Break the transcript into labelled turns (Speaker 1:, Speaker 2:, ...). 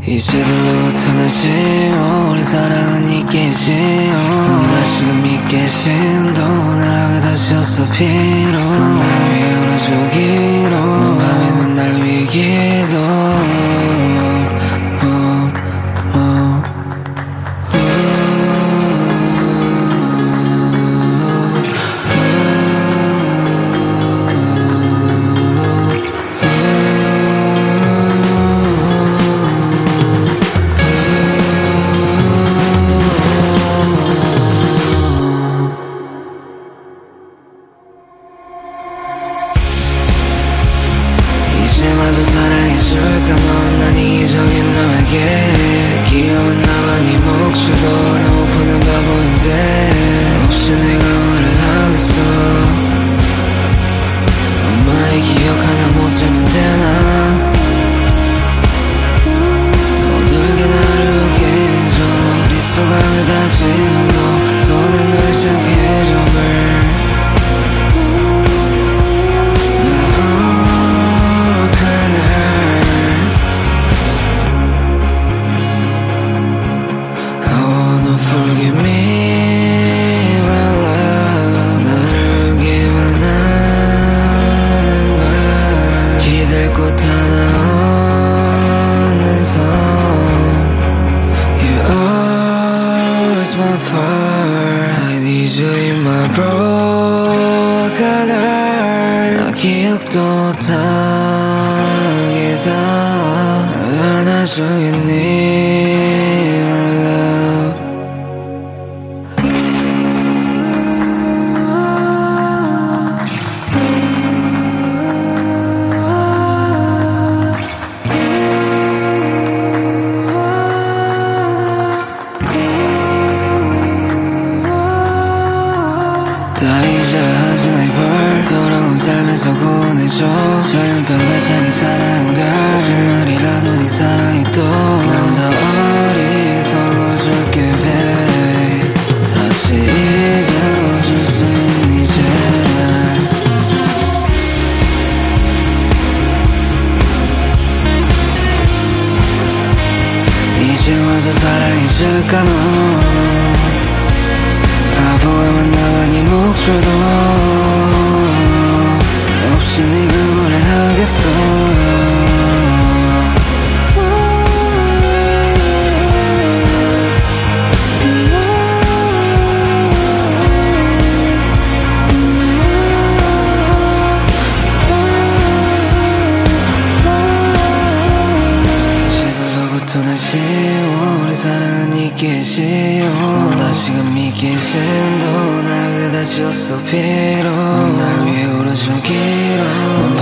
Speaker 1: 이제로부터 다시 우리 사랑은 있겠지요. 다시금 믿겠신 또 나 그다지였어 피로 날 위해 울어주기로 밤에는 날 위해 기도 이제마저 사랑해줄까 넌 이기적인 너에게 새끼가 만나봐 네 목줄도 내 목표는 바보인데 없이 내가 뭐를 하겠어. 엄마의 기억 하나 못 찾는데 난 어떻게 나를 웃게 해줘. 머릿속안에 다진 너 더는 널 찾게 해줘. Forgive me, my love. 나를 기만하는 걸 기댈 곳 하나 없는 섬. You always my fault. I need you in my broken heart. 나 기억도 못하게 다 안아주겠니? 다 잊어야 하지 날 돌아온 삶에서 구원해줘. 전염병 같아 네 사랑을 거짓말이라도 네 사랑이 또 난 더 어리석어질게 babe. 다시 잊어줄 수 있니 이제. 이제 와서 사랑해줄까 너 바보가 만나봐 네 목줄도 없이 네가 뭘 하겠어. 이제로부터 다시 우리 사랑은 있겠지요. 다시금 믿기신 도 나 그다지였어 피로 날 위해 울어주기로